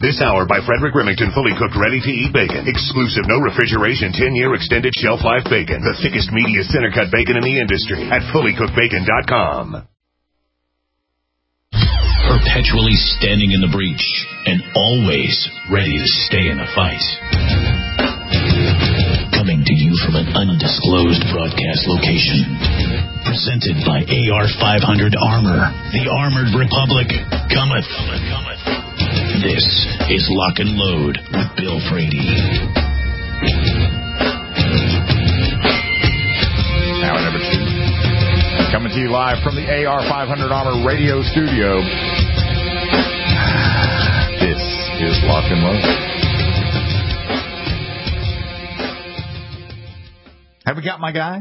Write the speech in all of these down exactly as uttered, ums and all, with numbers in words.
This hour by Frederick Remington, fully cooked, ready-to-eat bacon. Exclusive, no refrigeration, ten-year extended shelf life bacon. The thickest, meatiest center-cut bacon in the industry at fully cooked bacon dot com. Perpetually standing in the breach and always ready to stay in the fight. Coming to you from an undisclosed broadcast location. Presented by A R five hundred Armor. The Armored Republic cometh. This is Lock and Load with Bill Frady. Hour number two. Coming to you live from the A R five hundred Armor radio studio. This is Lock and Load. Have we got my guy?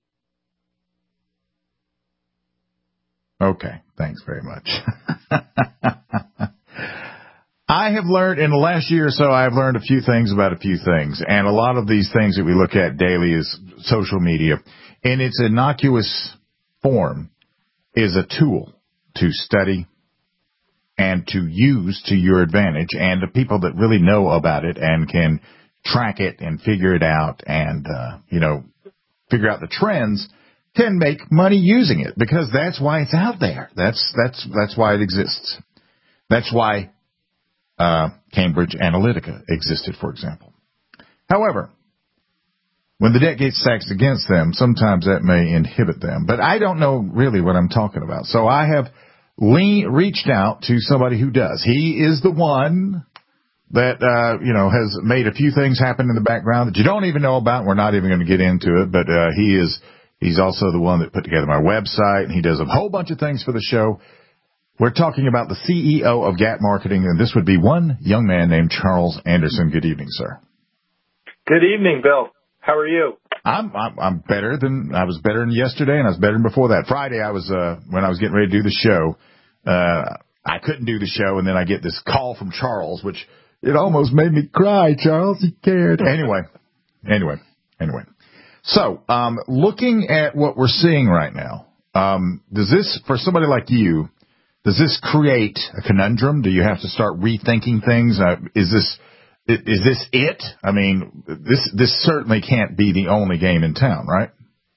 Okay, thanks very much. I have learned in the last year or so, I have learned a few things about a few things. And a lot of these things that we look at daily is social media. In its innocuous form is a tool to study and to use to your advantage. And the people that really know about it and can track it and figure it out and, uh, you know, figure out the trends can make money using it because that's why it's out there. That's, that's, that's why it exists. That's why Uh, Cambridge Analytica existed, for example. However, when the deck gets stacked against them, sometimes that may inhibit them. But I don't know really what I'm talking about. So I have le- reached out to somebody who does. He is the one that, uh, you know, has made a few things happen in the background that you don't even know about. We're not even going to get into it. But uh, he is, he's also the one that put together my website. And he does a whole bunch of things for the show. We're talking about the C E O of Gap Marketing, and this would be one young man named Charles Anderson. Good evening, sir. Good evening, Bill. How are you? I'm I'm, I'm better than I was better than yesterday, and I was better than before that. Friday, I was uh, when I was getting ready to do the show, uh, I couldn't do the show, and then I get this call from Charles, which it almost made me cry. Charles, he cared. Anyway, anyway, anyway. So, um, looking at what we're seeing right now, um, does this for somebody like you? Does this create a conundrum? Do you have to start rethinking things? Uh, is this is this it? I mean, this this certainly can't be the only game in town, right?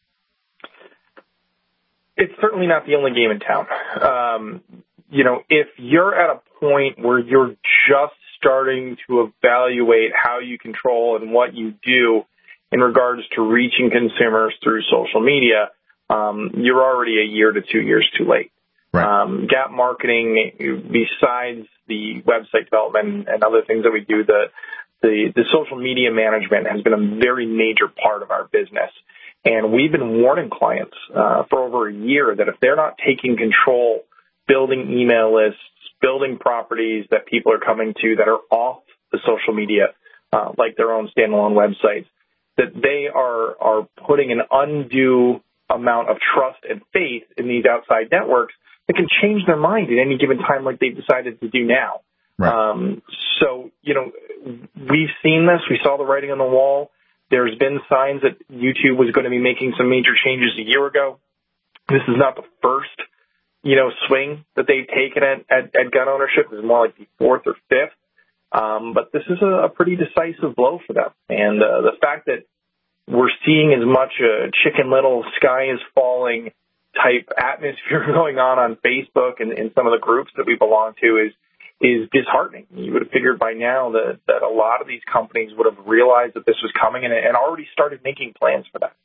It's certainly not the only game in town. Um, you know, if you're at a point where you're just starting to evaluate how you control and what you do in regards to reaching consumers through social media, um, you're already a year to two years too late. Right. Um, Gap Marketing, besides the website development and other things that we do, the, the, the social media management has been a very major part of our business. And we've been warning clients uh, for over a year that if they're not taking control, building email lists, building properties that people are coming to that are off the social media, uh, like their own standalone websites, that they are, are putting an undue amount of trust and faith in these outside networks that can change their mind at any given time like they've decided to do now. Right. Um, so, you know, we've seen this. We saw the writing on the wall. There's been signs that YouTube was going to be making some major changes a year ago. This is not the first, you know, swing that they've taken at, at, at gun ownership. It's more like the fourth or fifth. Um, but this is a, a pretty decisive blow for them. And uh, the fact that we're seeing as much uh, Chicken Little, sky is falling type atmosphere going on on Facebook and in some of the groups that we belong to is is disheartening. You would have figured by now that, that a lot of these companies would have realized that this was coming and, and already started making plans for that.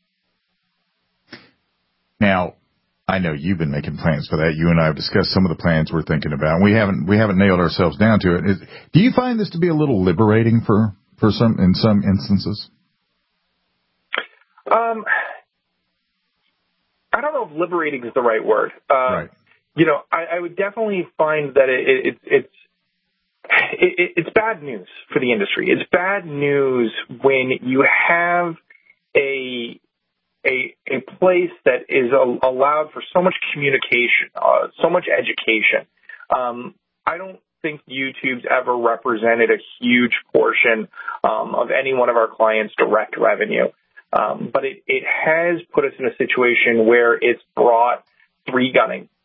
Now, I know you've been making plans for that. You and I have discussed some of the plans we're thinking about. We haven't we haven't nailed ourselves down to it. Is, do you find this to be a little liberating for, for some in some instances? Um. I don't know if liberating is the right word. Uh, right. You know, I, I would definitely find that it, it, it's it, it's bad news for the industry. It's bad news when you have a a a place that is a, allowed for so much communication, uh, so much education. Um, I don't think YouTube's ever represented a huge portion um, of any one of our clients' direct revenue. Um, but it, it has put us in a situation where it's brought three gunning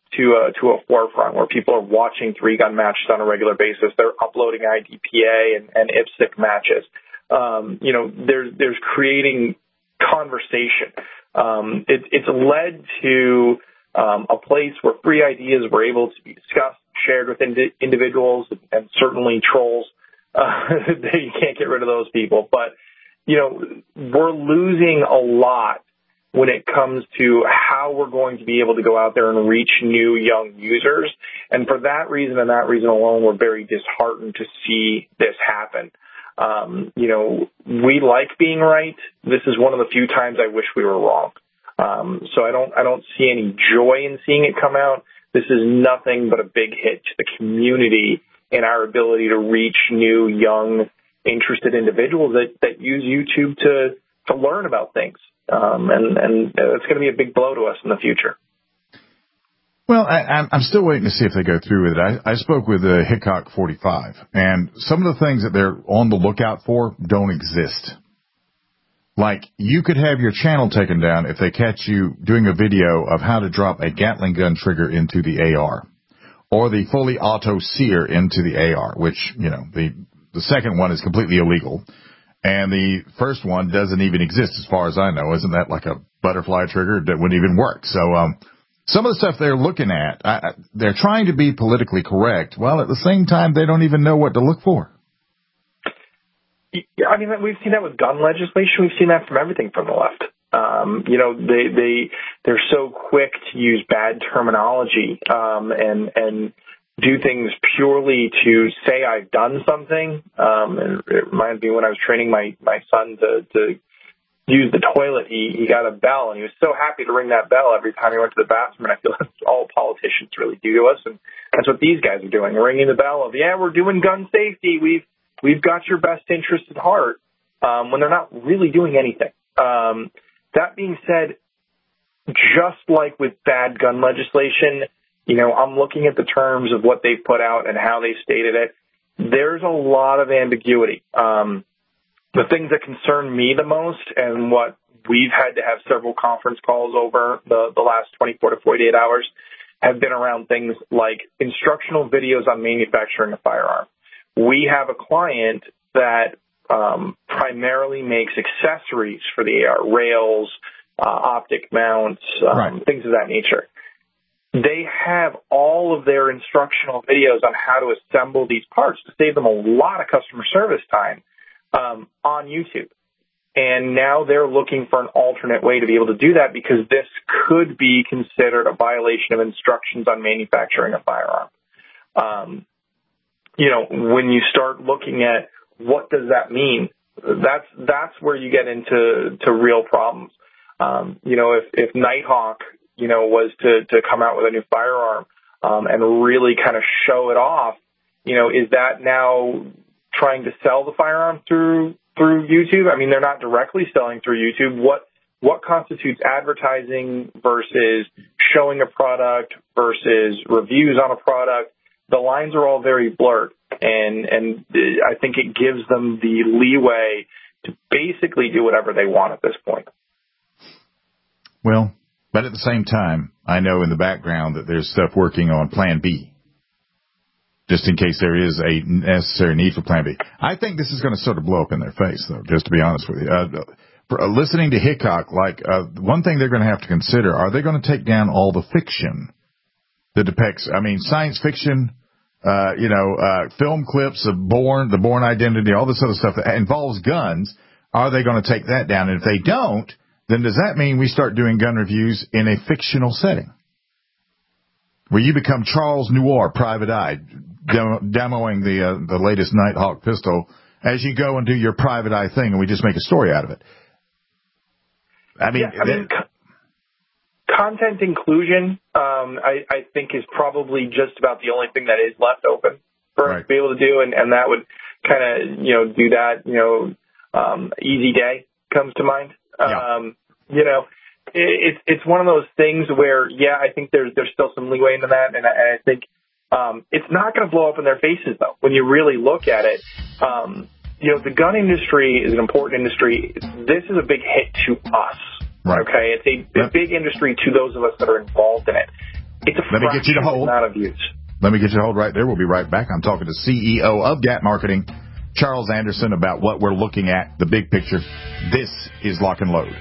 to a, to a forefront where people are watching three-gun matches on a regular basis. They're uploading I D P A and, and I P S C matches. Um, you know, there's, there's creating conversation. Um, it, it's led to um, a place where free ideas were able to be discussed, shared with indi- individuals, and certainly trolls. Uh, you can't get rid of those people. But, you know, we're losing a lot when it comes to how we're going to be able to go out there and reach new young users. And for that reason and that reason alone, we're very disheartened to see this happen. Um, you know, we like being right. This is one of the few times I wish we were wrong. Um, so I don't, I don't see any joy in seeing it come out. This is nothing but a big hit to the community and our ability to reach new, young, interested individuals that, that use YouTube to, to learn about things. Um, and, and it's going to be a big blow to us in the future. Well, I, I'm still waiting to see if they go through with it. I, I spoke with uh, Hickok forty-five, and some of the things that they're on the lookout for don't exist. Like, you could have your channel taken down if they catch you doing a video of how to drop a Gatling gun trigger into the A R, or the fully auto sear into the A R, which, you know, the the second one is completely illegal, and the first one doesn't even exist as far as I know. Isn't that like a butterfly trigger that wouldn't even work? So, um, some of the stuff they're looking at, I, they're trying to be politically correct, while at the same time they don't even know what to look for. Yeah, I mean, we've seen that with gun legislation. We've seen that from everything from the left. Um, you know, they, they, they're so quick to use bad terminology, um, and, and do things purely to say I've done something. Um, and it reminds me when I was training my, my son to, to use the toilet, he, he got a bell, and he was so happy to ring that bell every time he went to the bathroom. And I feel that's all politicians really do to us. And that's what these guys are doing, ringing the bell of, yeah, we're doing gun safety. We've, We've got your best interest at heart, um, when they're not really doing anything. Um, that being said, just like with bad gun legislation, you know, I'm looking at the terms of what they've put out and how they stated it. There's a lot of ambiguity. Um, the things that concern me the most, and what we've had to have several conference calls over the, the last twenty-four to forty-eight hours, have been around things like instructional videos on manufacturing a firearm. We have a client that um, primarily makes accessories for the A R, rails, uh, optic mounts, um, right. things of that nature. They have all of their instructional videos on how to assemble these parts to save them a lot of customer service time um, on YouTube. And now they're looking for an alternate way to be able to do that, because this could be considered a violation of instructions on manufacturing a firearm. Um, You know, when you start looking at what does that mean, that's that's where you get into to real problems. Um, you know, if, if Nighthawk, you know, was to, to come out with a new firearm um, and really kind of show it off, you know, is that now trying to sell the firearm through through YouTube? I mean, they're not directly selling through YouTube. What what constitutes advertising versus showing a product versus reviews on a product? The lines are all very blurred, and, and I think it gives them the leeway to basically do whatever they want at this point. Well, but at the same time, I know in the background that there's stuff working on Plan B, just in case there is a necessary need for Plan B. I think this is going to sort of blow up in their face, though, just to be honest with you. Uh, for, uh, listening to Hickok, like uh, one thing they're going to have to consider, are they going to take down all the fiction that depicts, I mean, science fiction, Uh, you know, uh, film clips of Bourne, the Bourne Identity, all this other stuff that involves guns. Are they going to take that down? And if they don't, then does that mean we start doing gun reviews in a fictional setting, where you become Charles Noir, Private Eye, demo- demoing the uh, the latest Nighthawk pistol as you go and do your Private Eye thing, and we just make a story out of it? I mean, yeah, I mean. That, Content inclusion, um, I, I think, is probably just about the only thing that is left open for right. us to be able to do, and, and that would kind of, you know, do that. You know, um, Easy Day comes to mind. Yeah. Um, you know, it, it's it's one of those things where, yeah, I think there's there's still some leeway into that, and I, and I think um, it's not going to blow up in their faces though when you really look at it. Um, you know, the gun industry is an important industry. This is a big hit to us. Right. Okay, it's a, a big industry to those of us that are involved in it. It's a Let me get you to hold. amount of views. Let me get you to hold right there. We'll be right back. I'm talking to C E O of G A T Marketing, Charles Anderson, about what we're looking at, the big picture. This is Lock and Load.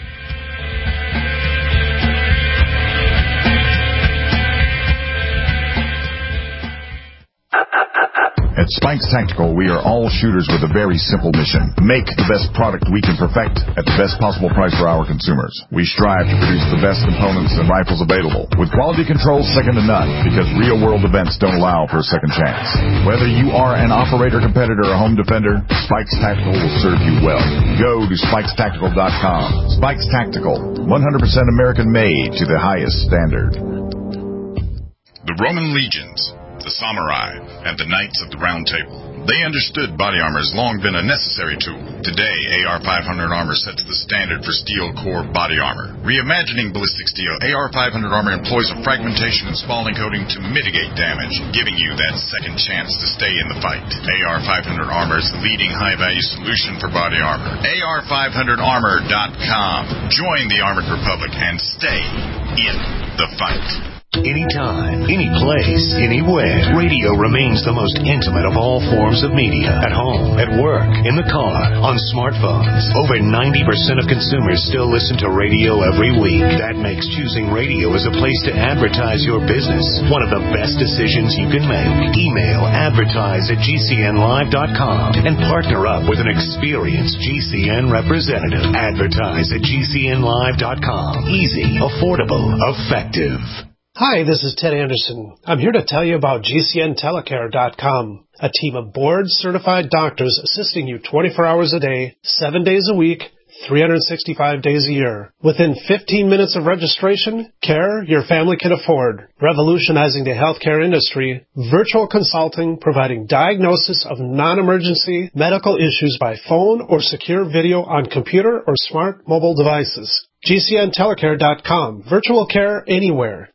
At Spikes Tactical, we are all shooters with a very simple mission. Make the best product we can perfect at the best possible price for our consumers. We strive to produce the best components and rifles available, with quality control second to none, because real-world events don't allow for a second chance. Whether you are an operator, competitor, or home defender, Spikes Tactical will serve you well. Go to spikes tactical dot com. Spikes Tactical, one hundred percent American-made to the highest standard. The Roman legions, the samurai, and the knights of the Round Table. They understood body armor has long been a necessary tool. Today, A R five hundred armor sets the standard for steel core body armor. Reimagining ballistic steel, A R five hundred armor employs a fragmentation and spalling coating to mitigate damage, giving you that second chance to stay in the fight. A R five hundred armor is the leading high-value solution for body armor. A R five hundred armor dot com. Join the Armored Republic and stay in the fight. Anytime, any place, anywhere. Radio remains the most intimate of all forms of media. At home, at work, in the car, on smartphones. Over ninety percent of consumers still listen to radio every week. That makes choosing radio as a place to advertise your business one of the best decisions you can make. Email advertise at G C N live dot com and partner up with an experienced G C N representative. Advertise at G C N live dot com. Easy, affordable, effective. Hi, this is Ted Anderson. I'm here to tell you about G C N telecare dot com, a team of board-certified doctors assisting you twenty-four hours a day, seven days a week, three hundred sixty-five days a year. Within fifteen minutes of registration, care your family can afford. Revolutionizing the healthcare industry, virtual consulting providing diagnosis of non-emergency medical issues by phone or secure video on computer or smart mobile devices. G C N telecare dot com, virtual care anywhere.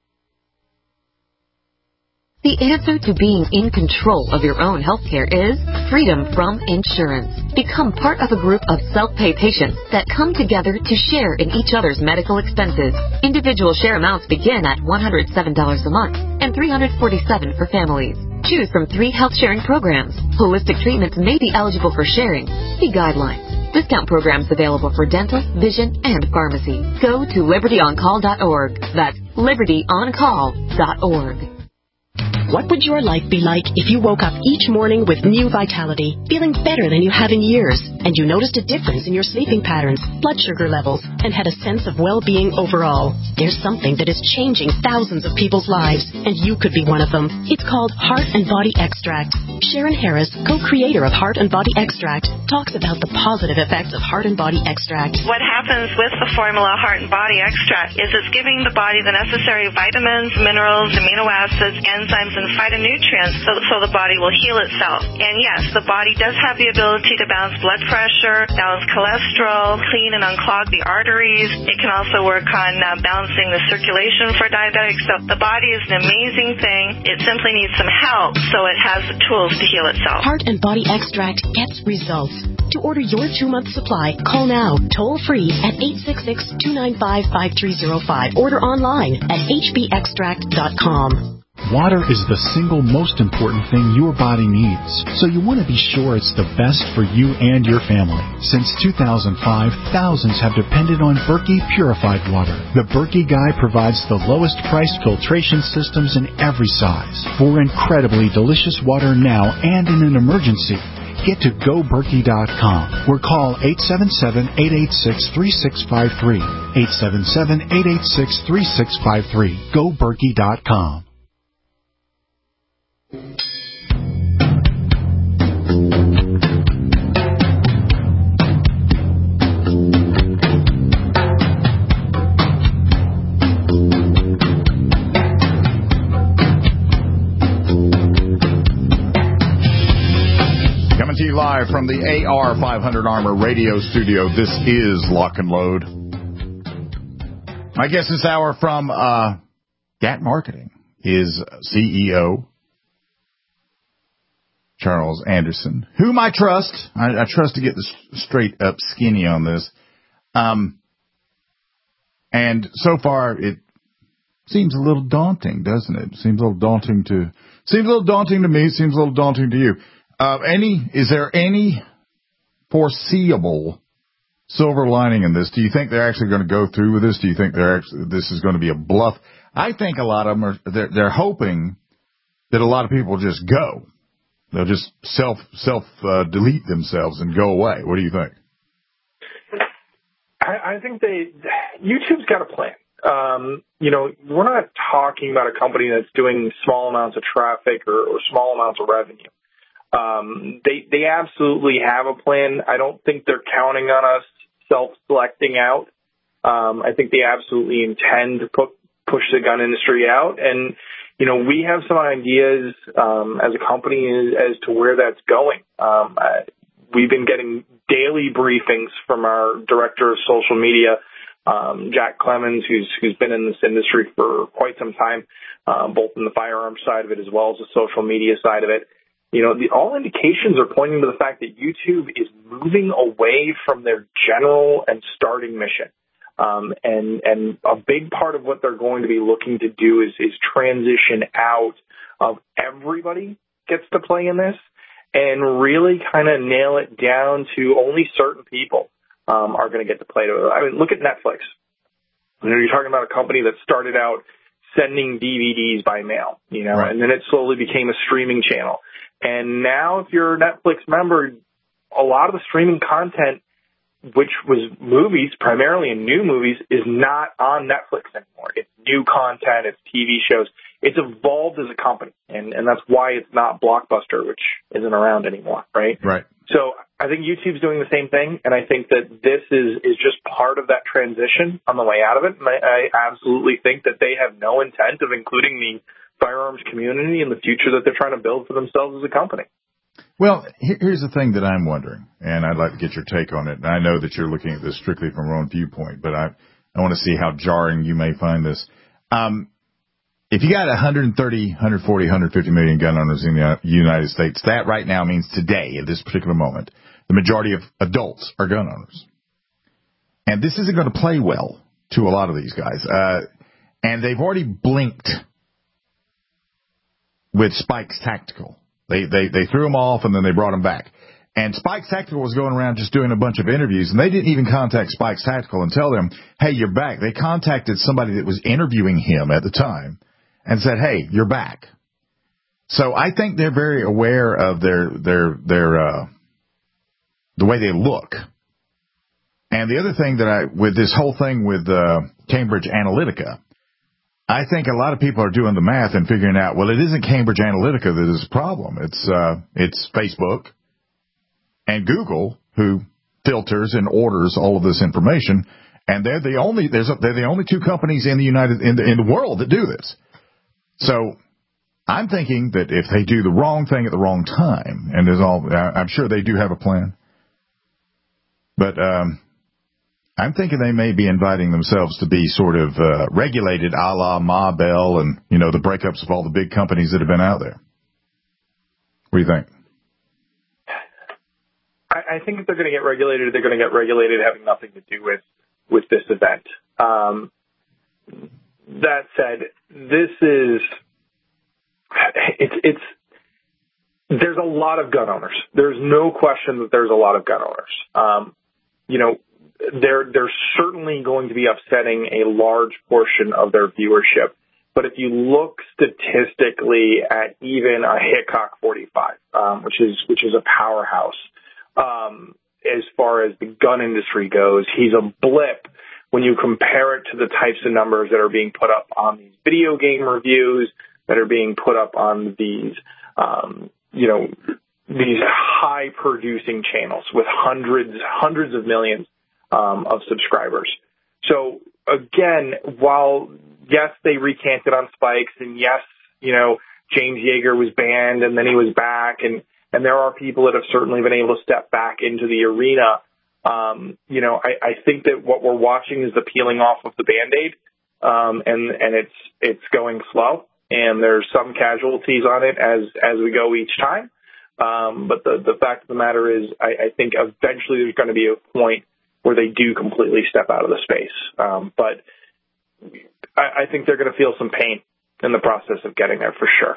The answer to being in control of your own healthcare is freedom from insurance. Become part of a group of self-pay patients that come together to share in each other's medical expenses. Individual share amounts begin at one hundred seven dollars a month and three hundred forty-seven dollars for families. Choose from three health sharing programs. Holistic treatments may be eligible for sharing. See guidelines. Discount programs available for dental, vision, and pharmacy. Go to liberty on call dot org. That's liberty on call dot org. What would your life be like if you woke up each morning with new vitality, feeling better than you have in years, and you noticed a difference in your sleeping patterns, blood sugar levels, and had a sense of well-being overall? There's something that is changing thousands of people's lives, and you could be one of them. It's called Heart and Body Extract. Sharon Harris, co-creator of Heart and Body Extract, talks about the positive effects of Heart and Body Extract. What happens with the formula Heart and Body Extract is it's giving the body the necessary vitamins, minerals, amino acids, enzymes, and phytonutrients so, so the body will heal itself. And yes, the body does have the ability to balance blood pressure, balance cholesterol, clean and unclog the arteries. It can also work on uh, balancing the circulation for diabetics. So the body is an amazing thing. It simply needs some help so it has the tools to heal itself. Heart and Body Extract gets results. To order your two-month supply, call now, toll-free at eight six six, two nine five, five three zero five. Order online at h b extract dot com. Water is the single most important thing your body needs, so you want to be sure it's the best for you and your family. Since two thousand five, thousands have depended on Berkey purified water. The Berkey Guy provides the lowest priced filtration systems in every size for incredibly delicious water now and in an emergency. Get to go berkey dot com or call eight seven seven, eight eight six, three six five three. eight seven seven, eight eight six, three six five three. go berkey dot com. Coming to you live from the A R five hundred Armor Radio Studio, this is Lock and Load. My guest this hour from uh, G A T Marketing is C E O Charles Anderson, whom I trust. I, I trust to get this straight up skinny on this. Um, and so far, it seems a little daunting, doesn't it? Seems a little daunting to seems a little daunting to me. Seems a little daunting to you. Uh, any is there any foreseeable silver lining in this? Do you think they're actually going to go through with this? Do you think they're actually, this is going to be a bluff? I think a lot of them are. They're, they're hoping that a lot of people just go. They'll just self self uh, delete themselves and go away. What do you think? I, I think they YouTube's got a plan. Um, you know, we're not talking about a company that's doing small amounts of traffic or, or small amounts of revenue. Um, they they absolutely have a plan. I don't think they're counting on us self-selecting out. Um, I think they absolutely intend to put, push the gun industry out. And, you know, we have some ideas um, as a company as, as to where that's going. Um, I, we've been getting daily briefings from our director of social media, um, Jack Clemens, who's who's been in this industry for quite some time, um, both in the firearm side of it as well as the social media side of it. You know, the, all indications are pointing to the fact that YouTube is moving away from their general and starting mission. Um, and, and a big part of what they're going to be looking to do is, is transition out of everybody gets to play in this and really kind of nail it down to only certain people um, are going to get to play. I mean, look at Netflix. You know, you're talking about a company that started out sending D V Ds by mail, you know, right. And then it slowly became a streaming channel. And now if you're a Netflix member, a lot of the streaming content, which was movies, primarily in new movies, is not on Netflix anymore. It's new content, it's T V shows. It's evolved as a company, and, and that's why it's not Blockbuster, which isn't around anymore, right? Right. So I think YouTube's doing the same thing, and I think that this is, is just part of that transition on the way out of it. And I, I absolutely think that they have no intent of including the firearms community in the future that they're trying to build for themselves as a company. Well, here's the thing that I'm wondering, and I'd like to get your take on it. And I know that you're looking at this strictly from your own viewpoint, but I, I want to see how jarring you may find this. Um, if you got one hundred thirty, one hundred forty, one hundred fifty million gun owners in the United States, that right now means today, at this particular moment, the majority of adults are gun owners. And this isn't going to play well to a lot of these guys. Uh, and they've already blinked with Spikes Tactical. They, they, they threw them off and then they brought them back. And Spikes Tactical was going around just doing a bunch of interviews, and they didn't even contact Spikes Tactical and tell them, hey, you're back. They contacted somebody that was interviewing him at the time and said, hey, you're back. So I think they're very aware of their, their, their, uh, the way they look. And the other thing that I, with this whole thing with, uh, Cambridge Analytica, I think a lot of people are doing the math and figuring out, well, it isn't Cambridge Analytica that is a problem. It's, uh, it's Facebook and Google who filters and orders all of this information. And they're the only, there's a, they're the only two companies in the United, in the, in the world that do this. So I'm thinking that if they do the wrong thing at the wrong time, and there's all, I'm sure they do have a plan, but, um, I'm thinking they may be inviting themselves to be sort of uh, regulated a la Ma Bell and, you know, the breakups of all the big companies that have been out there. What do you think? I, I think if they're going to get regulated, they're going to get regulated having nothing to do with, with this event. Um, that said, this is, it's, it's, there's a lot of gun owners. There's no question that there's a lot of gun owners. Um, you know, They're, they're certainly going to be upsetting a large portion of their viewership. But if you look statistically at even a Hickok forty-five, um, which is, which is a powerhouse, um, as far as the gun industry goes, he's a blip when you compare it to the types of numbers that are being put up on these video game reviews, that are being put up on these, um, you know, these high producing channels with hundreds, hundreds of millions Um, of subscribers. So again, while yes, they recanted on Spikes, and yes, you know, James Yeager was banned and then he was back, and, and there are people that have certainly been able to step back into the arena. Um, you know, I, I think that what we're watching is the peeling off of the Band-Aid, um, and, and it's, it's going slow, and there's some casualties on it as, as we go each time. Um, but the, the fact of the matter is, I, I think eventually there's going to be a point where they do completely step out of the space. Um, but I, I think they're going to feel some pain in the process of getting there for sure.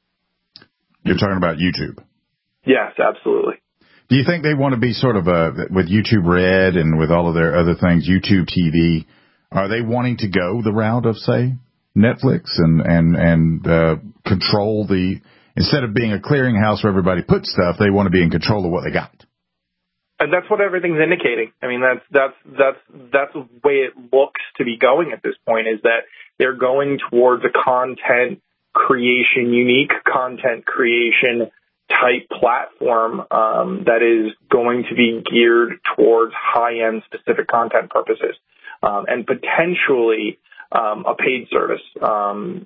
You're talking about YouTube? Yes, absolutely. Do you think they want to be sort of a, with YouTube Red and with all of their other things, YouTube T V, are they wanting to go the route of, say, Netflix and, and, and, uh, control the, instead of being a clearinghouse where everybody puts stuff, they want to be in control of what they got? And that's what everything's indicating. I mean, that's, that's, that's, that's the way it looks to be going at this point, is that they're going towards a content creation, unique content creation type platform um, that is going to be geared towards high-end specific content purposes, um, and potentially um, a paid service. Um,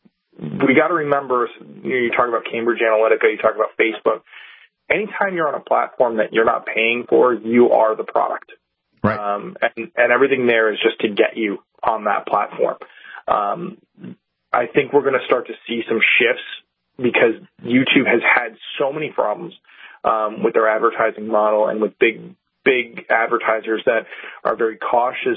we got to remember, you know, you talk about Cambridge Analytica, you talk about Facebook. Anytime you're on a platform that you're not paying for, you are the product. Right. Um, and, and everything there is just to get you on that platform. Um, I think we're going to start to see some shifts because YouTube has had so many problems um, with their advertising model and with big, big advertisers that are very cautious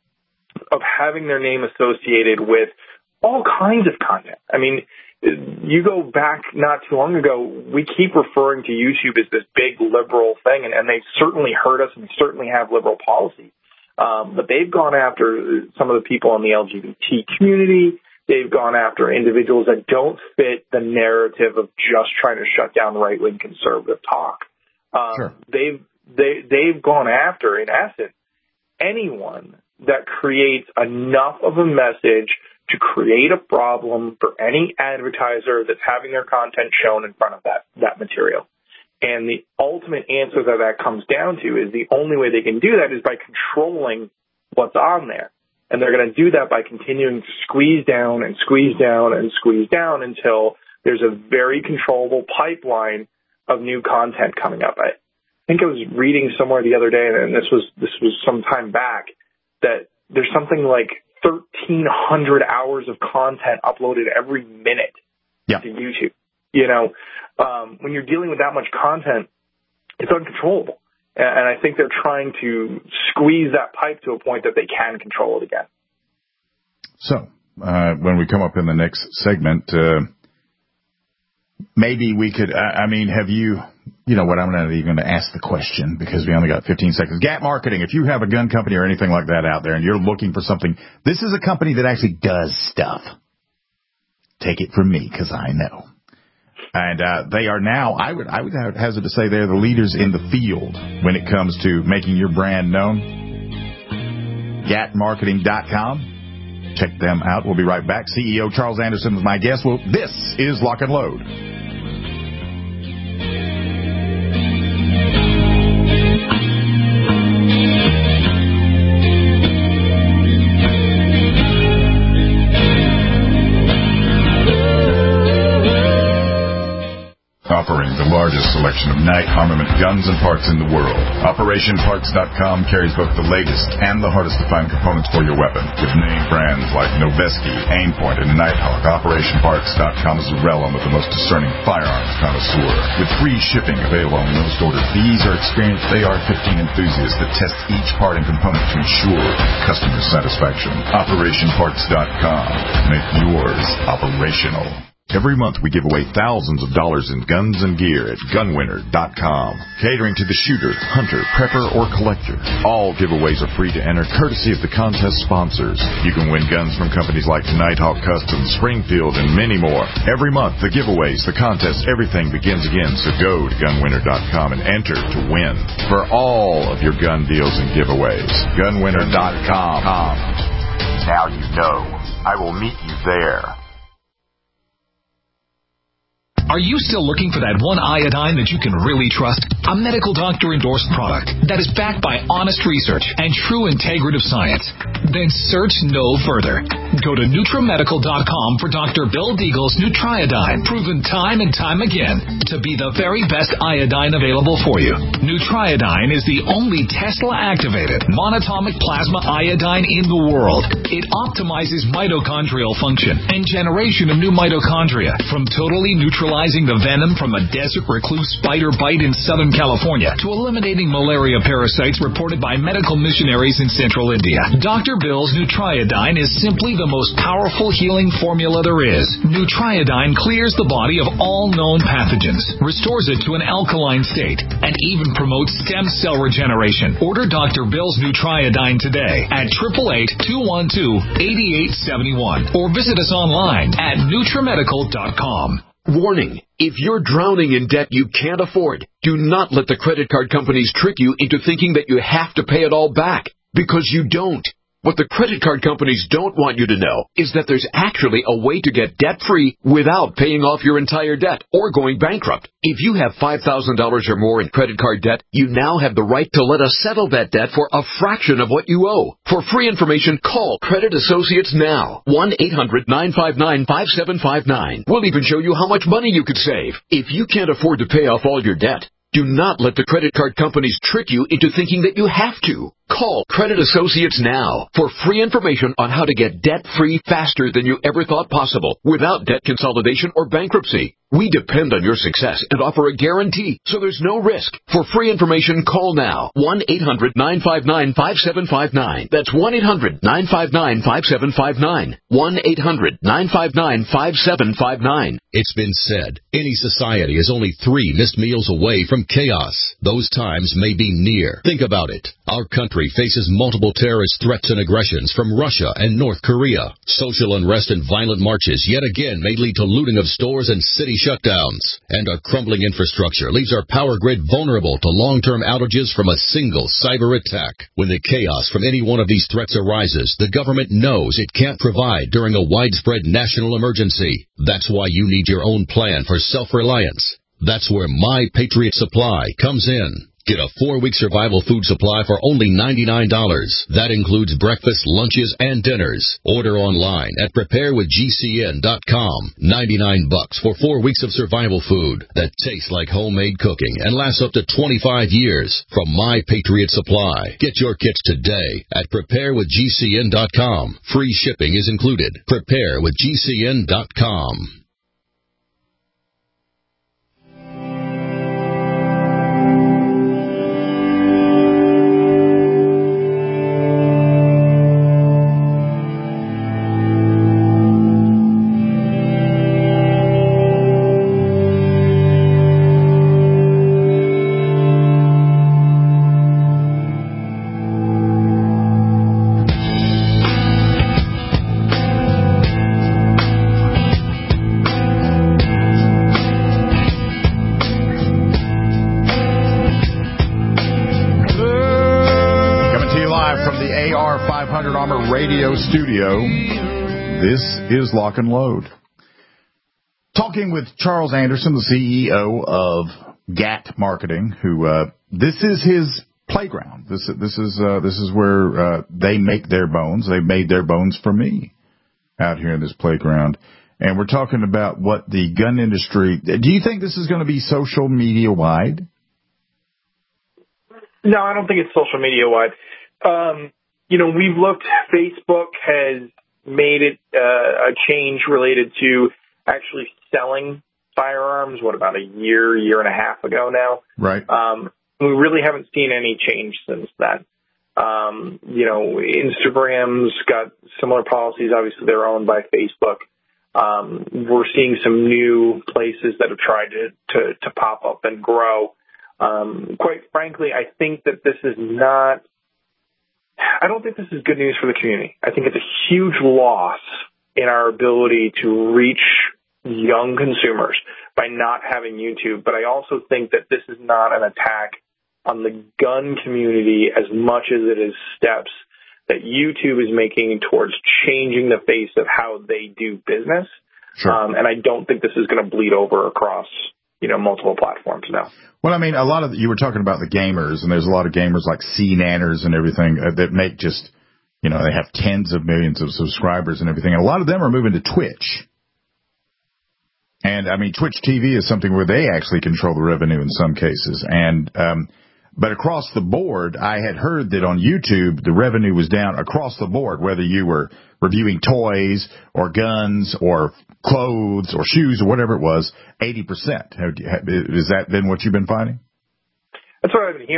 of having their name associated with all kinds of content. I mean, you go back not too long ago, we keep referring to YouTube as this big liberal thing, and, and they certainly hurt us and certainly have liberal policy. Um, but they've gone after some of the people in the L G B T community. They've gone after individuals that don't fit the narrative of just trying to shut down right-wing conservative talk. Um, sure. They've they, they've gone after, in essence, anyone that creates enough of a message to create a problem for any advertiser that's having their content shown in front of that, that material. And the ultimate answer that that comes down to is the only way they can do that is by controlling what's on there. And they're going to do that by continuing to squeeze down and squeeze down and squeeze down until there's a very controllable pipeline of new content coming up. I think I was reading somewhere the other day, and this was this was some time back, that there's something like thirteen hundred hours of content uploaded every minute yeah. to YouTube. You know, um, when you're dealing with that much content, it's uncontrollable. And I think they're trying to squeeze that pipe to a point that they can control it again. So, uh, when we come up in the next segment, uh, maybe we could, I, I mean, have you, you know what, I'm not even going to ask the question because we only got fifteen seconds. Gap Marketing, if you have a gun company or anything like that out there and you're looking for something, this is a company that actually does stuff. Take it from me because I know. And uh, they are now, I would I would hazard to say they're the leaders in the field when it comes to making your brand known. Gap Marketing dot com. Check them out. We'll be right back. C E O Charles Anderson is my guest. Well, this is Lock and Load. Offering the largest selection of night armament guns and parts in the world, Operation Parts dot com carries both the latest and the hardest to find components for your weapon. With name brands like Noveske, Aimpoint, and Nighthawk, Operation Parts dot com is the realm of the most discerning firearms connoisseur. With free shipping available on most orders, these are experienced A R fifteen enthusiasts that test each part and component to ensure customer satisfaction. Operation Parts dot com. Make yours operational. Every month we give away thousands of dollars in guns and gear at gun winner dot com. Catering to the shooter, hunter, prepper, or collector. All giveaways are free to enter, courtesy of the contest sponsors. You can win guns from companies like Nighthawk Customs, Springfield, and many more. Every month, the giveaways, the contests, everything begins again. So go to gun winner dot com and enter to win for all of your gun deals and giveaways. gun winner dot com. Now you know. I will meet you there. Are you still looking for that one iodine that you can really trust? A medical doctor-endorsed product that is backed by honest research and true integrative science? Then search no further. Go to Nutra Medical dot com for Doctor Bill Deagle's Nutriodine, proven time and time again to be the very best iodine available for you. Nutriodine is the only Tesla-activated monatomic plasma iodine in the world. It optimizes mitochondrial function and generation of new mitochondria from totally neutralizing the venom from a desert recluse spider bite in Southern California to eliminating malaria parasites reported by medical missionaries in central India. Doctor Bill's Nutriodine is simply the the most powerful healing formula there is. Nutriodine clears the body of all known pathogens, restores it to an alkaline state, and even promotes stem cell regeneration. Order Doctor Bill's Nutriodine today at eight eight eight, two one two, eight eight seven one or visit us online at nutrimedical dot com. Warning, if you're drowning in debt you can't afford, do not let the credit card companies trick you into thinking that you have to pay it all back, because you don't. What the credit card companies don't want you to know is that there's actually a way to get debt-free without paying off your entire debt or going bankrupt. If you have five thousand dollars or more in credit card debt, you now have the right to let us settle that debt for a fraction of what you owe. For free information, call Credit Associates now. one eight hundred, nine five nine, five seven five nine. We'll even show you how much money you could save. If you can't afford to pay off all your debt, do not let the credit card companies trick you into thinking that you have to. Call Credit Associates now for free information on how to get debt-free faster than you ever thought possible without debt consolidation or bankruptcy. We depend on your success and offer a guarantee, so there's no risk. For free information, call now. one eight hundred, nine five nine, five seven five nine. That's one eight hundred, nine five nine, five seven five nine. one eight hundred, nine five nine, five seven five nine. It's been said, any society is only three missed meals away from chaos. Those times may be near. Think about it. Our country faces multiple terrorist threats and aggressions from Russia and North Korea. Social unrest and violent marches yet again may lead to looting of stores and city shutdowns. And our crumbling infrastructure leaves our power grid vulnerable to long-term outages from a single cyber attack. When the chaos from any one of these threats arises, the government knows it can't provide during a widespread national emergency. That's why you need your own plan for self-reliance. That's where My Patriot Supply comes in. Get a four-week survival food supply for only ninety-nine dollars. That includes breakfast, lunches, and dinners. Order online at prepare with G C N dot com. ninety-nine bucks for four weeks of survival food that tastes like homemade cooking and lasts up to twenty-five years from My Patriot Supply. Get your kits today at prepare with G C N dot com. Free shipping is included. prepare with G C N dot com. Radio studio. This is Lock and Load. Talking with Charles Anderson, the C E O of G A T Marketing, who uh, this is his playground. This this is uh, this is where uh, they make their bones. They made their bones for me out here in this playground. And we're talking about what the gun industry. Do you think this is going to be social media wide? No, I don't think it's social media wide. Um, You know, we've looked, Facebook has made it uh, a change related to actually selling firearms, what, about a year, year and a half ago now? Right. Um, we really haven't seen any change since then. Um, you know, Instagram's got similar policies. Obviously, they're owned by Facebook. Um, we're seeing some new places that have tried to, to, to pop up and grow. Um, quite frankly, I think that this is not I don't think this is good news for the community. I think it's a huge loss in our ability to reach young consumers by not having YouTube. But I also think that this is not an attack on the gun community as much as it is steps that YouTube is making towards changing the face of how they do business. Sure. Um, and I don't think this is going to bleed over across, you know, multiple platforms now. Well, I mean, a lot of the, you were talking about the gamers, and there's a lot of gamers like C Nanners and everything uh, that make just, you know, they have tens of millions of subscribers and everything. And a lot of them are moving to Twitch. And, I mean, Twitch T V is something where they actually control the revenue in some cases. And, um, but across the board, I had heard that on YouTube, the revenue was down across the board, whether you were reviewing toys or guns or clothes or shoes or whatever it was, eighty percent. Has that been what you've been finding? That's what I've been hearing.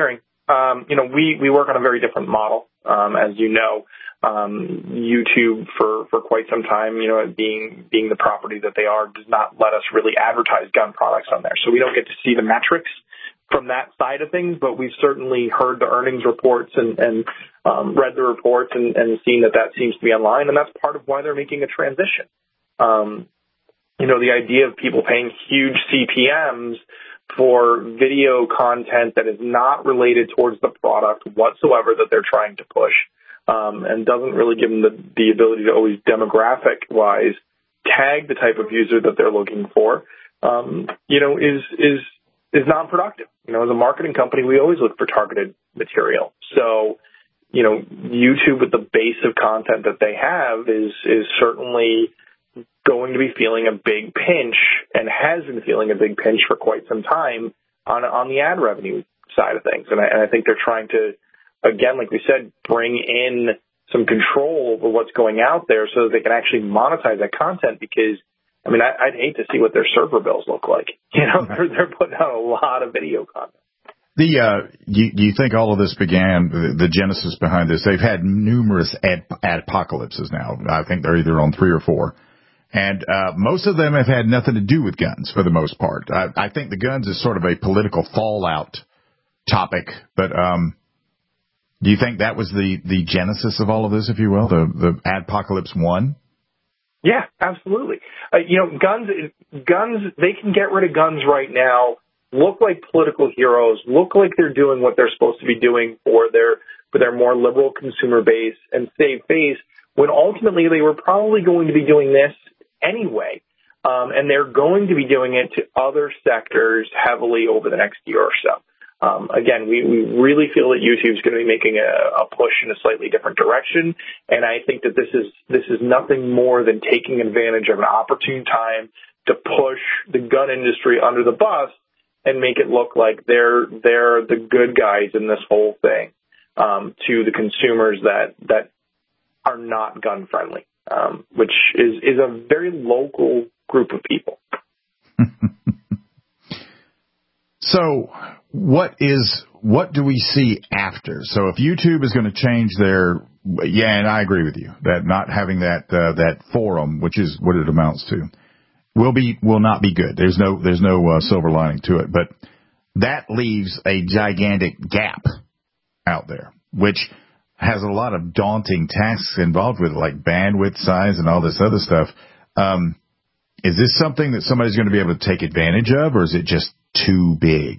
Um, you know, we, we work on a very different model, um, as you know. Um, YouTube for, for quite some time, you know, being, being the property that they are, does not let us really advertise gun products on there. So we don't get to see the metrics from that side of things, but we've certainly heard the earnings reports and, and um, read the reports and, and seen that that seems to be online. And that's part of why they're making a transition. Um, you know, the idea of people paying huge C P Ms for video content that is not related towards the product whatsoever that they're trying to push, um, and doesn't really give them the, the ability to always demographic-wise tag the type of user that they're looking for, um, you know, is is is non-productive. You know, as a marketing company, we always look for targeted material. So, you know, YouTube with the base of content that they have is is certainly going to be feeling a big pinch and has been feeling a big pinch for quite some time on on the ad revenue side of things. And I, and I think they're trying to, again, like we said, bring in some control over what's going out there so that they can actually monetize that content because, I mean, I, I'd hate to see what their server bills look like. You know, they're, they're putting out a lot of video content. The uh, you, you think all of this began, the, the genesis behind this, they've had numerous ad, adpocalypses now. I think they're either on three or four. And uh, most of them have had nothing to do with guns for the most part. I, I think the guns is sort of a political fallout topic. But um, do you think that was the, the genesis of all of this, if you will, the, the adpocalypse one? Yeah, absolutely. Uh, you know, guns, guns, they can get rid of guns right now, look like political heroes, look like they're doing what they're supposed to be doing for their for their more liberal consumer base and save face, when ultimately they were probably going to be doing this anyway. Um, and they're going to be doing it to other sectors heavily over the next year or so. Um, again, we, we really feel that YouTube is going to be making a, a push in a slightly different direction. And I think that this is, this is nothing more than taking advantage of an opportune time to push the gun industry under the bus and make it look like they're, they're the good guys in this whole thing, um, to the consumers that, that are not gun friendly, um, which is, is a very local group of people. So what is, what do we see after? So if YouTube is going to change their, yeah, and I agree with you that not having that, uh, that forum, which is what it amounts to, will be, will not be good. There's no, there's no uh, silver lining to it, but that leaves a gigantic gap out there, which has a lot of daunting tasks involved with it, like bandwidth size and all this other stuff. Um, is this something that somebody's going to be able to take advantage of, or is it just too big?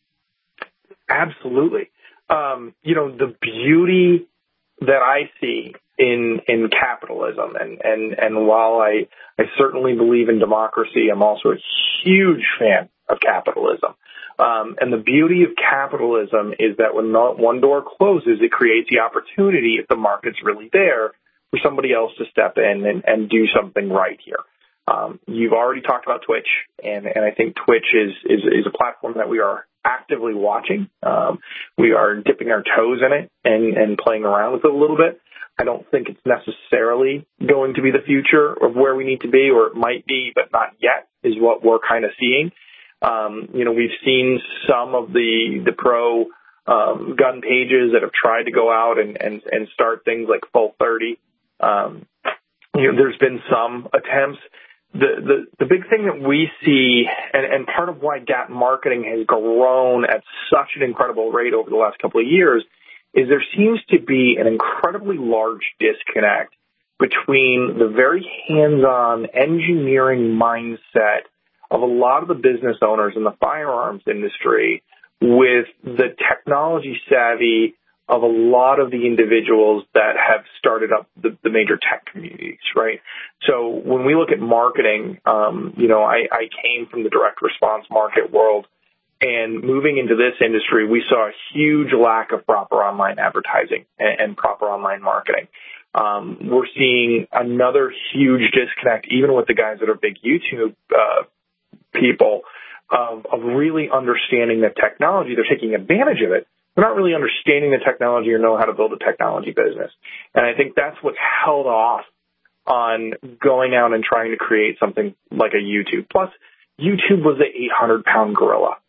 Absolutely. Um, you know, the beauty that I see in in capitalism, and, and, and while I, I certainly believe in democracy, I'm also a huge fan of capitalism. Um, and the beauty of capitalism is that when not one door closes, it creates the opportunity, if the market's really there, for somebody else to step in and, and do something right here. Um, you've already talked about Twitch, and, and I think Twitch is, is, is a platform that we are actively watching. Um, we are dipping our toes in it and, and playing around with it a little bit. I don't think it's necessarily going to be the future of where we need to be, or it might be, but not yet, is what we're kind of seeing. Um, you know, we've seen some of the, the pro, um, gun pages that have tried to go out and, and, and start things like Full thirty. Um, you know, there's been some attempts. The, the, the big thing that we see, and, and part of why Gap Marketing has grown at such an incredible rate over the last couple of years, is there seems to be an incredibly large disconnect between the very hands-on engineering mindset of a lot of the business owners in the firearms industry with the technology savvy of a lot of the individuals that have started up the, the major tech communities, right? So when we look at marketing, um, you know, I, I came from the direct response market world, and moving into this industry, we saw a huge lack of proper online advertising and, and proper online marketing. Um, we're seeing another huge disconnect, even with the guys that are big YouTube uh, people, of, of really understanding the technology. They're taking advantage of it. They're not really understanding the technology or know how to build a technology business. And I think that's what's held off on going out and trying to create something like a YouTube. Plus, YouTube was the eight hundred pound gorilla.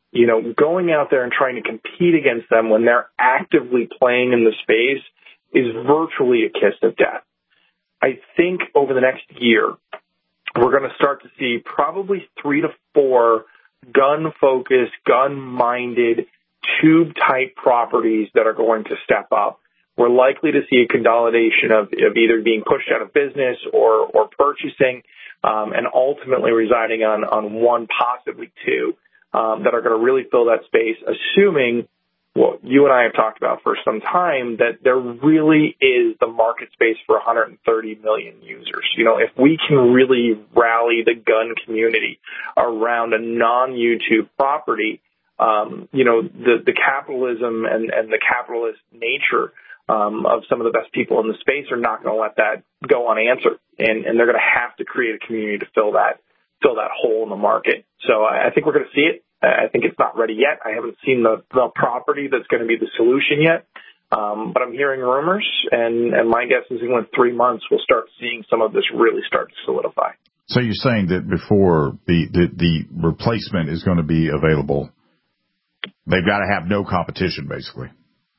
You know, going out there and trying to compete against them when they're actively playing in the space is virtually a kiss of death. I think over the next year, we're going to start to see probably three to four gun-focused, gun-minded, tube-type properties that are going to step up. We're likely to see a consolidation of, of either being pushed out of business or, or purchasing, um, and ultimately residing on, on one, possibly two, um, that are going to really fill that space, assuming what you and I have talked about for some time, that there really is the market space for one hundred thirty million users. You know, if we can really rally the gun community around a non-YouTube property, um, you know, the, the capitalism and, and the capitalist nature um, of some of the best people in the space are not going to let that go unanswered. And, and they're going to have to create a community to fill that, fill that hole in the market. So I, I think we're going to see it. I think it's not ready yet. I haven't seen the, the property that's going to be the solution yet. Um, but I'm hearing rumors, and, and my guess is in three months we'll start seeing some of this really start to solidify. So you're saying that before the, the, the replacement is going to be available, they've got to have no competition, basically.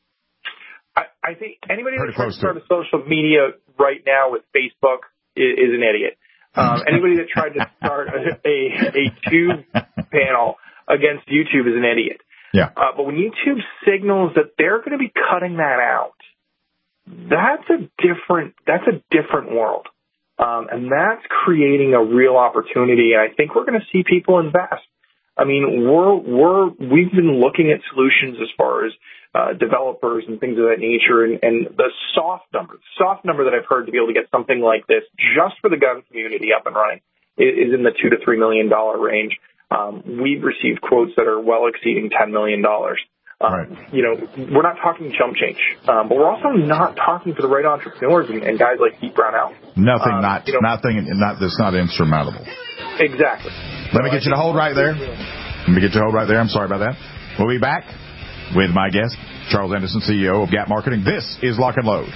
I, I think anybody Pretty that tries to start to a social media right now with Facebook is, is an idiot. Um, anybody that tried to start a, a, a tube panel against YouTube is an idiot. Yeah. Uh, but when YouTube signals that they're going to be cutting that out, that's a different, that's a different world. Um, and that's creating a real opportunity. And I think we're going to see people invest. I mean, we're, we're, we've been looking at solutions as far as, uh, developers and things of that nature. And, and the soft number, the soft number that I've heard to be able to get something like this just for the gun community up and running is, is in the two to three million dollar range. Um, we've received quotes that are well exceeding ten million dollars. Um, right. You know, we're not talking chump change, um, but we're also not talking for the right entrepreneurs and, and guys like Pete Brownell. Nothing, um, not, you know, nothing, not, that's not insurmountable. Exactly. Let so me get I you to hold right there. Let me get you to hold right there. I'm sorry about that. We'll be back with my guest, Charles Anderson, C E O of Gap Marketing. This is Lock and Load.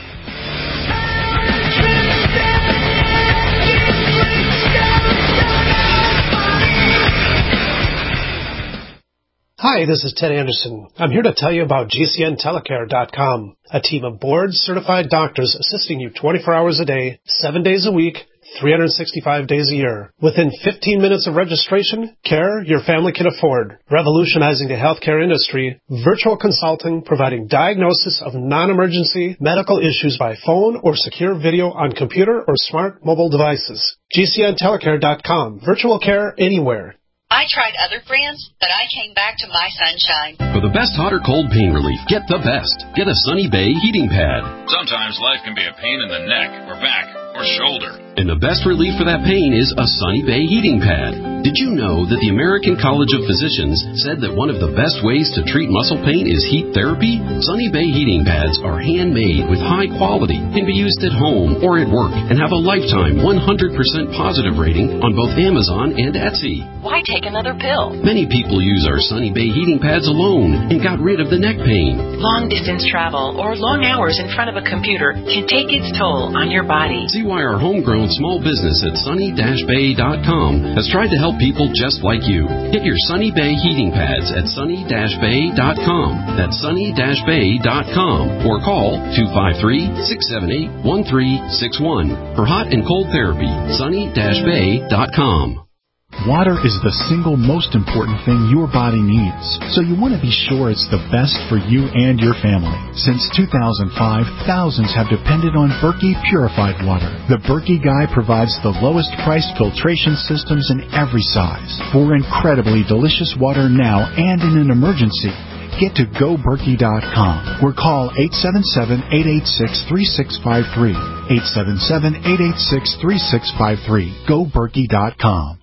Hi, this is Ted Anderson. I'm here to tell you about G C N Telecare dot com, a team of board-certified doctors assisting you twenty-four hours a day, seven days a week, three hundred sixty-five days a year. Within fifteen minutes of registration, care your family can afford. Revolutionizing the healthcare industry, virtual consulting providing diagnosis of non-emergency medical issues by phone or secure video on computer or smart mobile devices. G C N Telecare dot com, virtual care anywhere. I tried other brands, but I came back to My Sunshine. For the best hot or cold pain relief, get the best. Get a Sunny Bay heating pad. Sometimes life can be a pain in the neck or back or shoulder. And the best relief for that pain is a Sunny Bay heating pad. Did you know that the American College of Physicians said that one of the best ways to treat muscle pain is heat therapy? Sunny Bay heating pads are handmade with high quality, can be used at home or at work, and have a lifetime one hundred percent positive rating on both Amazon and Etsy. Why take another pill? Many people use our Sunny Bay heating pads alone and got rid of the neck pain. Long distance travel or long hours in front of a computer can take its toll on your body. See why our homegrown small business at sunny dash bay dot com has tried to help people just like you. Get your Sunny Bay heating pads at sunny dash bay dot com. That's sunny dash bay dot com or call two five three, six seven eight, one three six one for hot and cold therapy. sunny dash bay dot com. Water is the single most important thing your body needs, so you want to be sure it's the best for you and your family. Since two thousand five, thousands have depended on Berkey purified water. The Berkey Guy provides the lowest priced filtration systems in every size for incredibly delicious water now and in an emergency. Get to go berkey dot com or call eight seven seven, eight eight six, three six five three. eight seven seven, eight eight six, three six five three. go berkey dot com.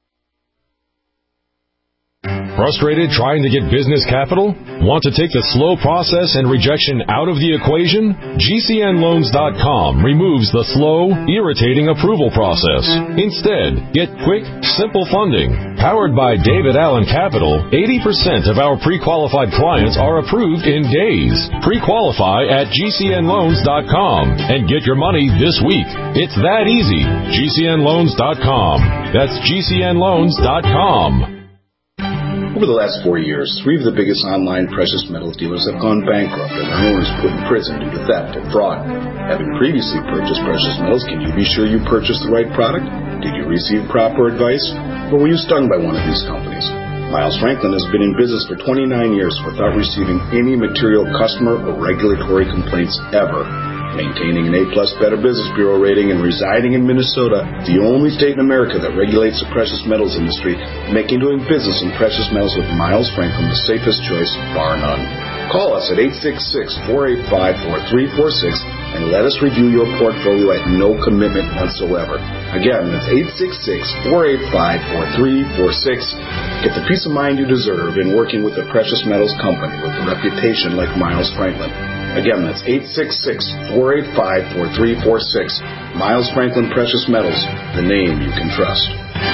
Frustrated trying to get business capital? Want to take the slow process and rejection out of the equation? G C N loans dot com removes the slow, irritating approval process. Instead, get quick, simple funding. Powered by David Allen Capital, eighty percent of our pre-qualified clients are approved in days. Pre-qualify at G C N loans dot com and get your money this week. It's that easy. G C N loans dot com. That's G C N loans dot com. Over the last four years, three of the biggest online precious metals dealers have gone bankrupt and their owners put in prison due to theft and fraud. Having previously purchased precious metals, can you be sure you purchased the right product? Did you receive proper advice? Or were you stung by one of these companies? Miles Franklin has been in business for twenty-nine years without receiving any material customer or regulatory complaints ever. Maintaining an A-plus Better Business Bureau rating and residing in Minnesota, the only state in America that regulates the precious metals industry, making doing business in precious metals with Miles Franklin the safest choice, bar none. Call us at eight six six, four eight five, four three four six and let us review your portfolio at no commitment whatsoever. Again, that's eight six six, four eight five, four three four six. Get the peace of mind you deserve in working with a precious metals company with a reputation like Miles Franklin. Again, that's eight six six, four eight five, four three four six. Miles Franklin Precious Metals, the name you can trust.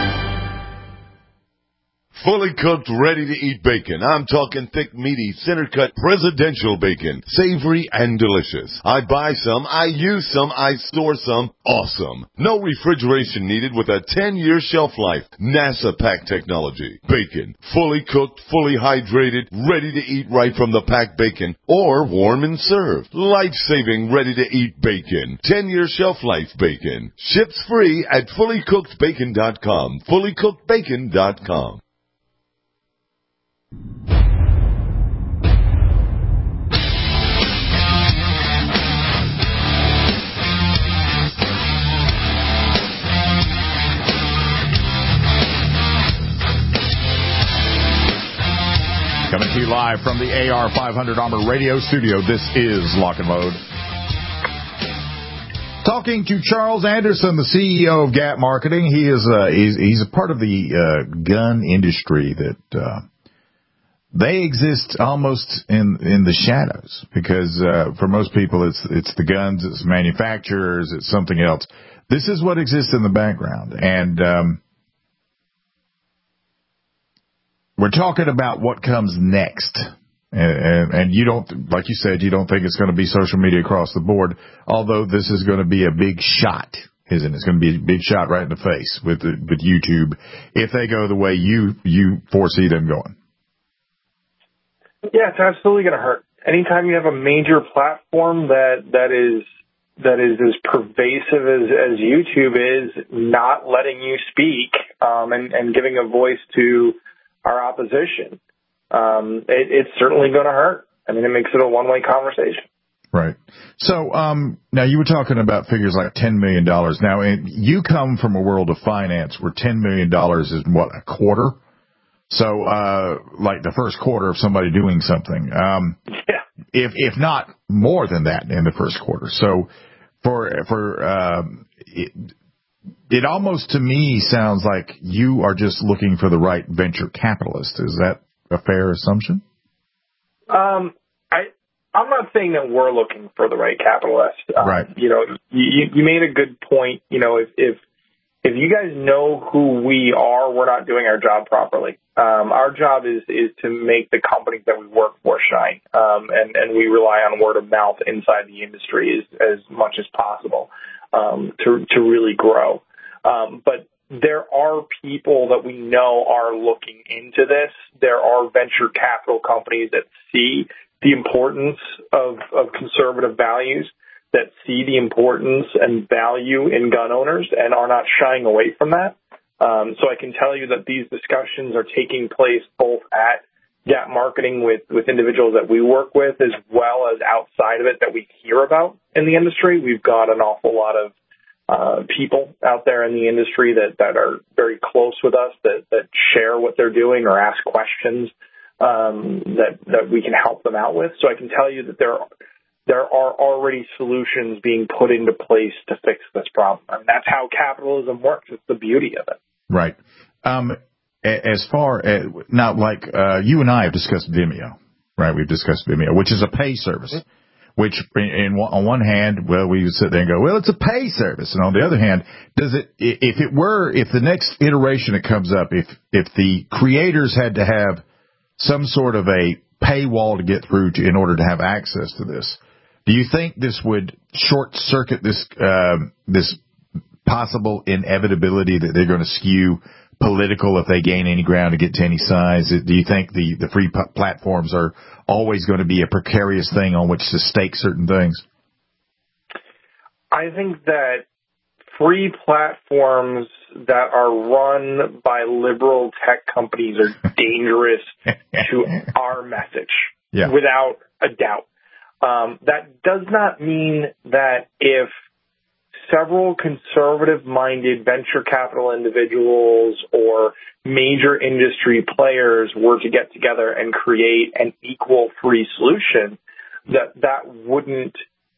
Fully cooked, ready-to-eat bacon. I'm talking thick, meaty, center-cut, presidential bacon. Savory and delicious. I buy some, I use some, I store some. Awesome. No refrigeration needed with a ten-year shelf life. NASA pack technology. Bacon. Fully cooked, fully hydrated, ready to eat right from the packed bacon. Or warm and served. Life-saving, ready-to-eat bacon. ten-year shelf life bacon. Ships free at fully cooked bacon dot com. fully cooked bacon dot com. Coming to you live from the A R five hundred Armor Radio Studio, this is Lock and Load. Talking to Charles Anderson, the C E O of Gap Marketing. He is uh, he's, he's a part of the uh, gun industry that uh, they exist almost in in the shadows because uh, for most people it's it's the guns, it's manufacturers, it's something else. This is what exists in the background, and um, we're talking about what comes next. And, and you don't, like you said, you don't think it's going to be social media across the board, although this is going to be a big shot, isn't it? It's going to be a big shot right in the face with the, with YouTube if they go the way you you foresee them going. Yeah, it's absolutely going to hurt. Anytime you have a major platform that that is that is as pervasive as, as YouTube is, not letting you speak um, and, and giving a voice to our opposition. Um, it, it's certainly going to hurt. I mean, it makes it a one-way conversation. Right. So, um, now you were talking about figures like ten million dollars. Now, and you come from a world of finance where ten million dollars is what, a quarter? So, uh, like the first quarter of somebody doing something. Um, yeah. If, if not more than that in the first quarter. So for, for, um, it, it almost to me sounds like you are just looking for the right venture capitalist. Is that a fair assumption? Um, I, I'm not saying that we're looking for the right capitalist. Um, right. You know, you, you made a good point. You know, if, if, if you guys know who we are, we're not doing our job properly. Um, our job is, is to make the companies that we work for shine. Um, and, and we rely on word of mouth inside the industry as, as much as possible, um, to, to really grow. Um, but there are people that we know are looking into this. There are venture capital companies that see the importance of, of conservative values, that see the importance and value in gun owners and are not shying away from that. Um, so I can tell you that these discussions are taking place both at Gap Marketing with, with individuals that we work with as well as outside of it that we hear about in the industry. We've got an awful lot of Uh, people out there in the industry that, that are very close with us, that, that share what they're doing or ask questions um, that, that we can help them out with. So I can tell you that there, there are already solutions being put into place to fix this problem. I mean, that's how capitalism works. It's the beauty of it. Right. Um, as far as, now, like uh, you and I have discussed Vimeo, right? We've discussed Vimeo, which is a pay service. Which, in, in, on one hand, well, we would sit there and go, well, it's a pay service. And on the other hand, does it, if it were, if the next iteration that comes up, if, if the creators had to have some sort of a paywall to get through to, in order to have access to this, do you think this would short circuit this, uh, this possible inevitability that they're going to skew political if they gain any ground to get to any size? Do you think the, the free p- platforms are always going to be a precarious thing on which to stake certain things? I think that free platforms that are run by liberal tech companies are dangerous to our message, yeah. without a doubt. Um, that does not mean that if several conservative-minded venture capital individuals or major industry players were to get together and create an equal free solution, that that wouldn't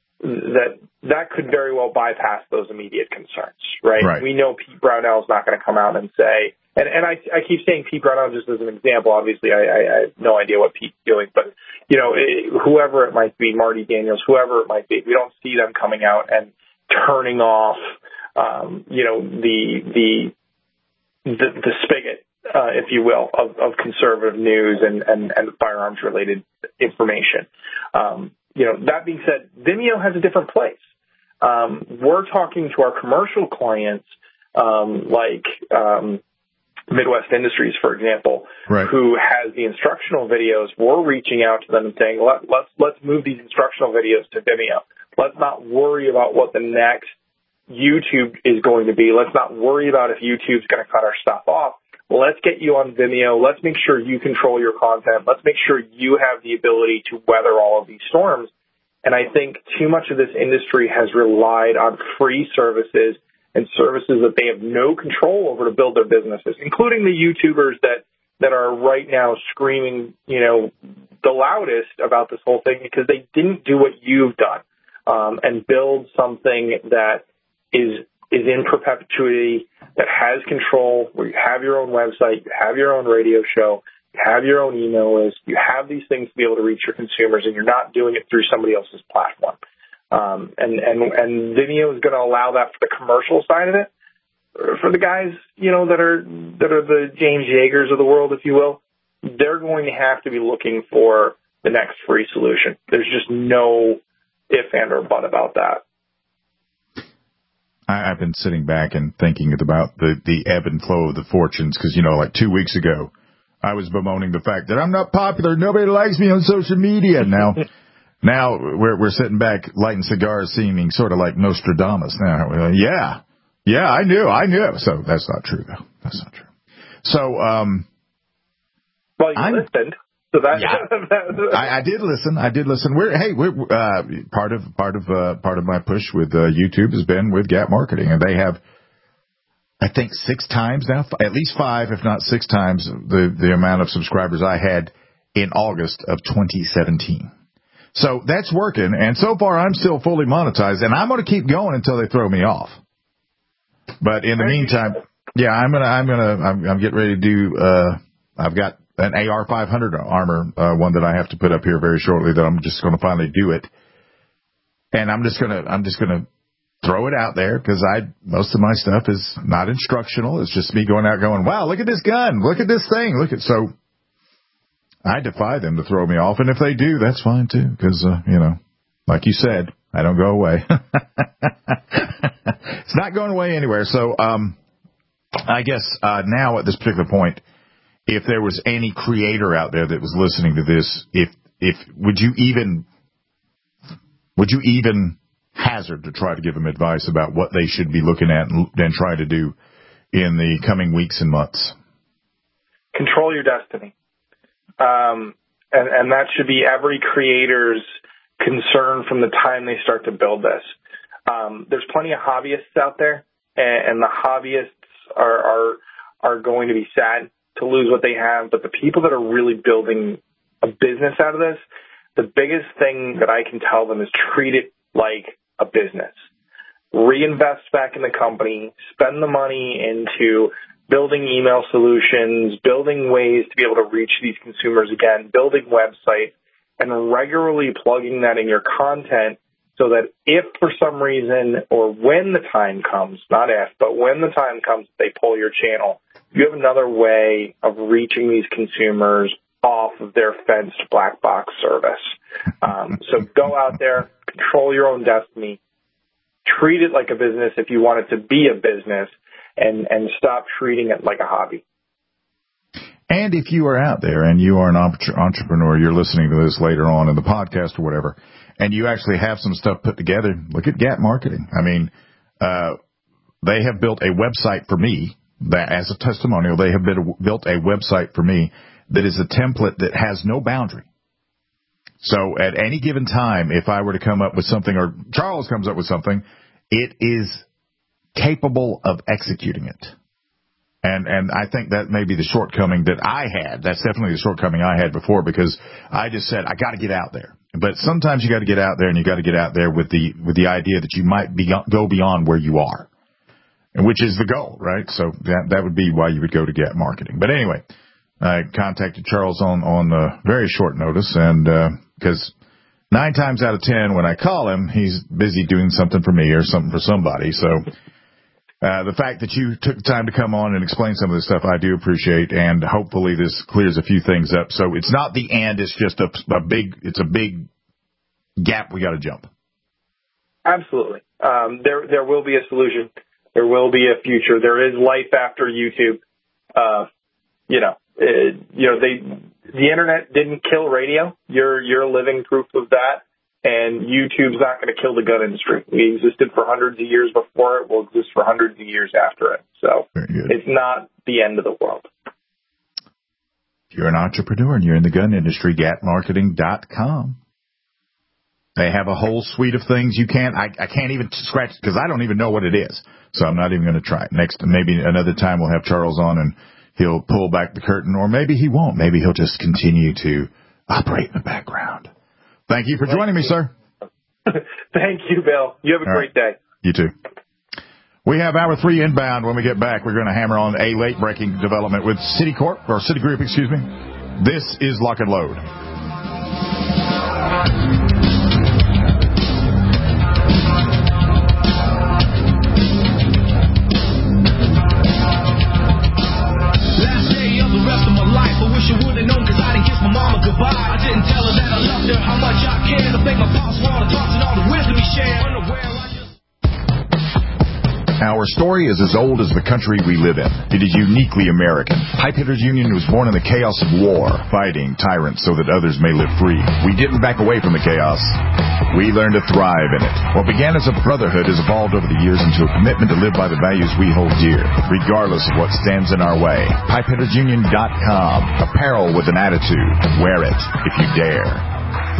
that that could very well bypass those immediate concerns, right? right. We know Pete Brownell is not going to come out and say, and, and I, I keep saying Pete Brownell just as an example. Obviously, I, I, I have no idea what Pete's doing, but, you know, it, whoever it might be, Marty Daniels, whoever it might be, we don't see them coming out and turning off, um, you know, the the the, the spigot, uh, if you will, of, of conservative news and, and, and firearms-related information. Um, you know, that being said, Vimeo has a different place. Um, we're talking to our commercial clients, um, like um, Midwest Industries, for example, right. who has the instructional videos. We're reaching out to them and saying, Let, let's let's move these instructional videos to Vimeo. Let's not worry about what the next YouTube is going to be. Let's not worry about if YouTube's going to cut our stuff off. Let's get you on Vimeo. Let's make sure you control your content. Let's make sure you have the ability to weather all of these storms. And I think too much of this industry has relied on free services and services that they have no control over to build their businesses, including the YouTubers that, that are right now screaming, you know, the loudest about this whole thing because they didn't do what you've done. Um, and build something that is is in perpetuity, that has control, where you have your own website, you have your own radio show, you have your own email list, you have these things to be able to reach your consumers, and you're not doing it through somebody else's platform. Um, and, and, and Vimeo is going to allow that for the commercial side of it. For the guys, you know, that are that are the James Yeagers of the world, if you will, they're going to have to be looking for the next free solution. There's just no if and or but about that. I, I've been sitting back and thinking about the, the ebb and flow of the fortunes because, you know, like two weeks ago, I was bemoaning the fact that I'm not popular. Nobody likes me on social media. Now, now we're we're sitting back lighting cigars, seeming sort of like Nostradamus. Now, uh, yeah, yeah, I knew, I knew. So that's not true, though. That's not true. So, um, well, you I'm, listened. So that, yeah, I, I did listen. I did listen. We're hey, we're uh, part of part of uh, part of my push with uh, YouTube has been with Gap Marketing, and they have, I think, six times now, at least five, if not six times the the amount of subscribers I had in August of twenty seventeen. So that's working, and so far I'm still fully monetized, and I'm going to keep going until they throw me off. But in the meantime, yeah, I'm gonna I'm gonna I'm, I'm getting ready to do. Uh, I've got an A R five hundred armor, uh, one that I have to put up here very shortly that I'm just going to finally do it. And I'm just going to, I'm just going to throw it out there because I, most of my stuff is not instructional. It's just me going out going, wow, look at this gun. Look at this thing. Look at, so I defy them to throw me off. And if they do, that's fine too. Cause, uh, you know, like you said, I don't go away. It's not going away anywhere. So, um, I guess, uh, now at this particular point, if there was any creator out there that was listening to this, if if would you even would you even hazard to try to give them advice about what they should be looking at and, and try to do in the coming weeks and months? Control your destiny, um, and and that should be every creator's concern from the time they start to build this. Um, there's plenty of hobbyists out there, and, and the hobbyists are are are going to be sad to lose what they have, but the people that are really building a business out of this, the biggest thing that I can tell them is treat it like a business. Reinvest back in the company, spend the money into building email solutions, building ways to be able to reach these consumers again, building websites, and regularly plugging that in your content so that if for some reason or when the time comes, not if, but when the time comes, they pull your channel, you have another way of reaching these consumers off of their fenced black box service. Um, so go out there, control your own destiny, treat it like a business if you want it to be a business, and, and stop treating it like a hobby. And if you are out there and you are an entrepreneur, you're listening to this later on in the podcast or whatever, and you actually have some stuff put together, look at Gap Marketing. I mean, uh, they have built a website for me that, as a testimonial, they have been, built a website for me that is a template that has no boundary. So at any given time, if I were to come up with something, or Charles comes up with something, it is capable of executing it. And and I think that may be the shortcoming that I had. That's definitely the shortcoming I had before, because I just said, I got to get out there. But sometimes you got to get out there, and you got to get out there with the with the idea that you might be, go beyond where you are, which is the goal, right? So that that would be why you would go to Gap Marketing. But anyway, I contacted Charles on on uh, very short notice, and because uh, nine times out of ten when I call him, he's busy doing something for me or something for somebody. So uh, the fact that you took the time to come on and explain some of this stuff, I do appreciate, and hopefully this clears a few things up. So it's not the end; it's just a, a big, it's a big gap we got to jump. Absolutely, um, there there will be a solution. There will be a future. There is life after YouTube. Uh, you know. Uh, you know, they, the internet didn't kill radio. You're, you're living proof of that. And YouTube's not going to kill the gun industry. We existed for hundreds of years before it. Will exist for hundreds of years after it. So it's not the end of the world. If you're an entrepreneur and you're in the gun industry, gap marketing dot com. They have a whole suite of things you can't, I, I can't even scratch, because I don't even know what it is. So I'm not even going to try it. Next, maybe another time we'll have Charles on and he'll pull back the curtain, or maybe he won't. Maybe he'll just continue to operate in the background. Thank you for joining me, sir. Thank you, Bill. You have a All great right. day. You too. We have hour three inbound. When we get back, we're going to hammer on a late-breaking development with Citicorp, or Citigroup, excuse me. This is Lock and Load. I didn't tell her that I loved her, how much I cared. I think my pops wanted thoughts and all the wisdom he shared. Our story is as old as the country we live in. It is uniquely American. Pipe Hitters Union was born in the chaos of war, fighting tyrants so that others may live free. We didn't back away from the chaos. We learned to thrive in it. What began as a brotherhood has evolved over the years into a commitment to live by the values we hold dear, regardless of what stands in our way. pipe hitters union dot com. Apparel with an attitude. Wear it if you dare.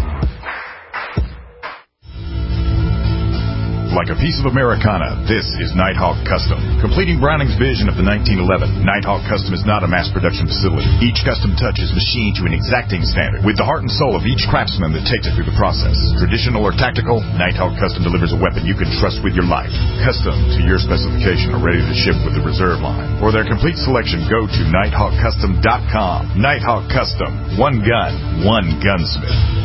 Like a piece of Americana, this is Nighthawk Custom. Completing Browning's vision of the nineteen eleven, Nighthawk Custom is not a mass production facility. Each custom touch is machined to an exacting standard, with the heart and soul of each craftsman that takes it through the process. Traditional or tactical, Nighthawk Custom delivers a weapon you can trust with your life. Custom to your specification or ready to ship with the reserve line. For their complete selection, go to nighthawk custom dot com. Nighthawk Custom. One gun, one gunsmith.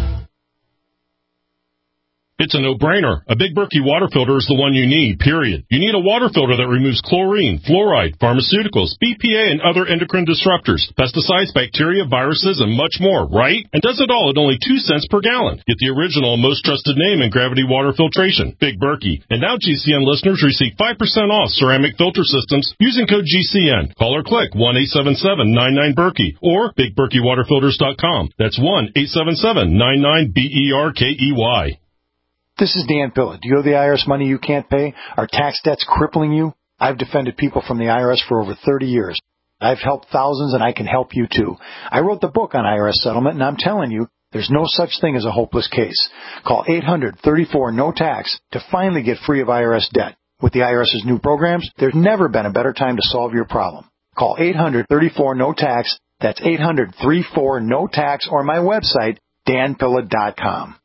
It's a no-brainer. A Big Berkey water filter is the one you need, period. You need a water filter that removes chlorine, fluoride, pharmaceuticals, B P A, and other endocrine disruptors, pesticides, bacteria, viruses, and much more, right? And does it all at only two cents per gallon. Get the original and most trusted name in gravity water filtration, Big Berkey. And now G C N listeners receive five percent off ceramic filter systems using code G C N. Call or click one eight seven seven nine nine Berkey or big berkey water filters dot com. That's one eight seven seven nine nine B E R K E Y. This is Dan Pilla. Do you owe the I R S money you can't pay? Are tax debts crippling you? I've defended people from the I R S for over thirty years. I've helped thousands, and I can help you too. I wrote the book on I R S settlement, and I'm telling you, there's no such thing as a hopeless case. Call eight hundred thirty-four no tax to finally get free of I R S debt. With the IRS's new programs, there's never been a better time to solve your problem. Call eight hundred thirty-four no tax. That's eight hundred thirty-four no tax, or my website, dan pilla dot com.